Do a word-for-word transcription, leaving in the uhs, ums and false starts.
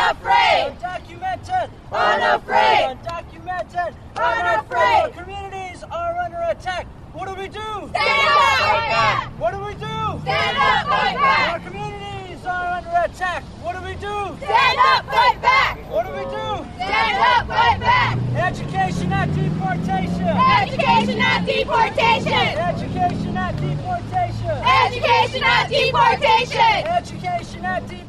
Unafraid! Undocumented! Unafraid! Undocumented! Unafraid! Our communities are under attack. What do we do? Stand up, fight back! What do we do? Stand up, fight Our back! communities are under attack. What do we do? Stand up, fight back! What do we do? Stand up, fight back! Education, not deportation! Education, not deportation! Education, not deportation! Education, not deportation! Education, not deportation!